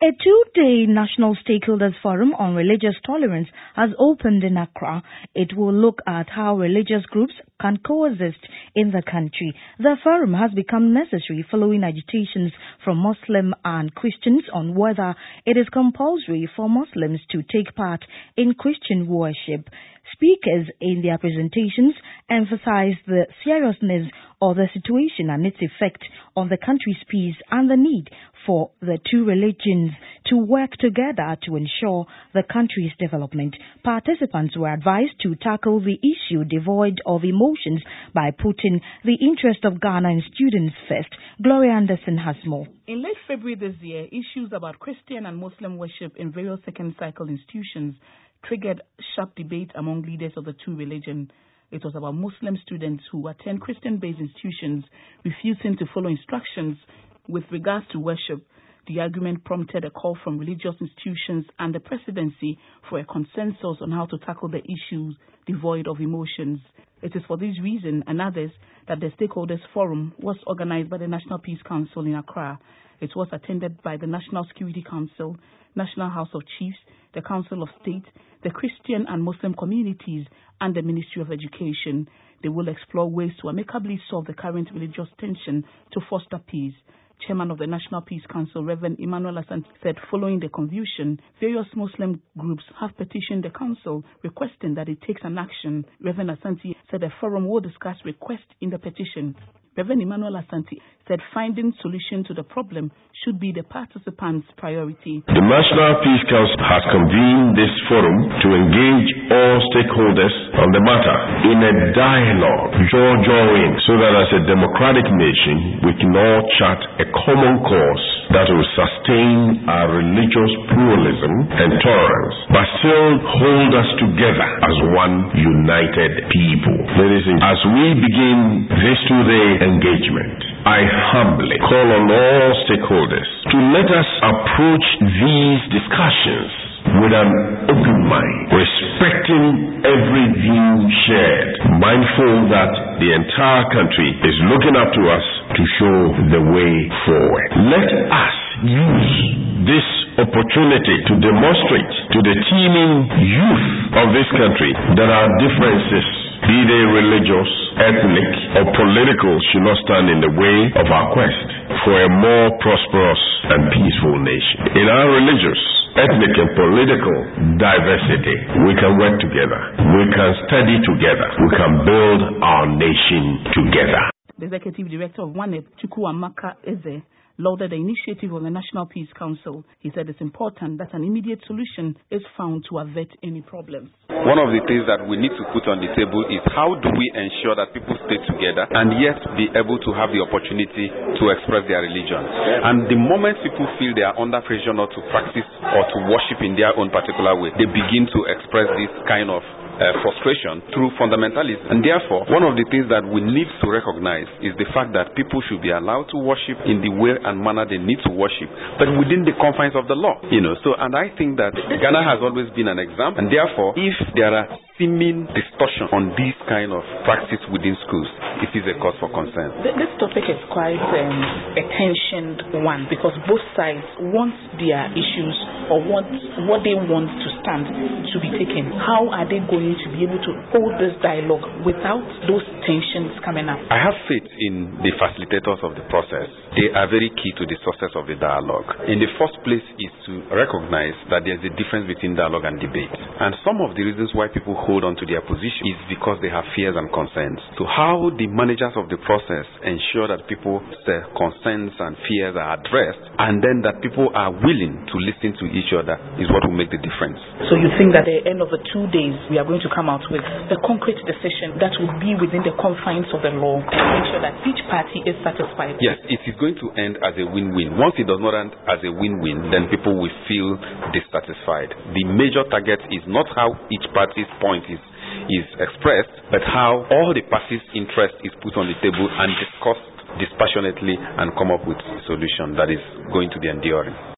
A two-day National Stakeholders Forum on Religious Tolerance has opened in Accra. It will look at how religious groups can coexist in the country. The forum has become necessary following agitations from Muslim and Christians on whether it is compulsory for Muslims to take part in Christian worship. Speakers in their presentations emphasized the seriousness of the situation and its effect on the country's peace and the need for the two religions to work together to ensure the country's development. Participants were advised to tackle the issue devoid of emotions by putting the interest of Ghana and students first. Gloria Anderson has more. In late February this year, issues about Christian and Muslim worship in various second cycle institutions triggered sharp debate among leaders of the two religions. It was about Muslim students who attend Christian-based institutions refusing to follow instructions with regards to worship. The argument prompted a call from religious institutions and the presidency for a consensus on how to tackle the issues devoid of emotions. It is for this reason and others that the Stakeholders Forum was organized by the National Peace Council in Accra. It was attended by the National Security Council, National House of Chiefs, the Council of State, the Christian and Muslim communities, and the Ministry of Education. They will explore ways to amicably solve the current religious tension to foster peace. Chairman of the National Peace Council, Reverend Emmanuel Asante, said following the confusion, various Muslim groups have petitioned the council requesting that it takes an action. Reverend Asante said a forum will discuss requests in the petition. Reverend Emmanuel Asante said finding solution to the problem should be the participants' priority. The National Peace Council has convened this forum to engage all stakeholders on the matter in a dialogue, jaw-jawing, so that as a democratic nation, we can all chart a common course that will sustain our religious pluralism and tolerance, but still hold us together as one united people. Ladies and gentlemen, as we begin this two-day engagement, I humbly call on all stakeholders to let us approach these discussions with an open mind, respecting every view shared, mindful that the entire country is looking up to us to show the way forward. Let us use this opportunity to demonstrate to the teeming youth of this country that our differences, be they religious, ethnic, or political, should not stand in the way of our quest for a more prosperous and peaceful nation. In our religious, ethnic, and political diversity, we can work together. We can study together. We can build our nation together. The Executive Director of WANEP, Chukwuamaka Eze, lauded the initiative of the National Peace Council. He said it's important that an immediate solution is found to avert any problems. One of the things that we need to put on the table is how do we ensure that people stay together and yet be able to have the opportunity to express their religion. And the moment people feel they are under pressure not to practice or to worship in their own particular way, they begin to express this kind of frustration through fundamentalism. And therefore, one of the things that we need to recognize is the fact that people should be allowed to worship in the way and manner they need to worship, but within the confines of the law. And I think that Ghana has always been an example, and therefore, if there are seeming distortion on this kind of practice within schools, it is a cause for concern. This topic is quite a tensioned one because both sides want their issues or what they want to stand to be taken. How are they going to be able to hold this dialogue without those tensions coming up? I have faith in the facilitators of the process. They are very key to the success of the dialogue. In the first place is to recognize that there's a difference between dialogue and debate. And some of the reasons why people hold on to their position is because they have fears and concerns. So how the managers of the process ensure that people's concerns and fears are addressed, and then that people are willing to listen to each other, is what will make the difference. So you think that at the end of the 2 days, we are going to come out with a concrete decision that will be within the confines of the law and make sure that each party is satisfied? Yes, it is going to end as a win-win. Once it does not end as a win-win, then people will feel dissatisfied. The major target is not how each party's point is expressed, but how all the parties' interest is put on the table and discussed dispassionately and come up with a solution that is going to be enduring.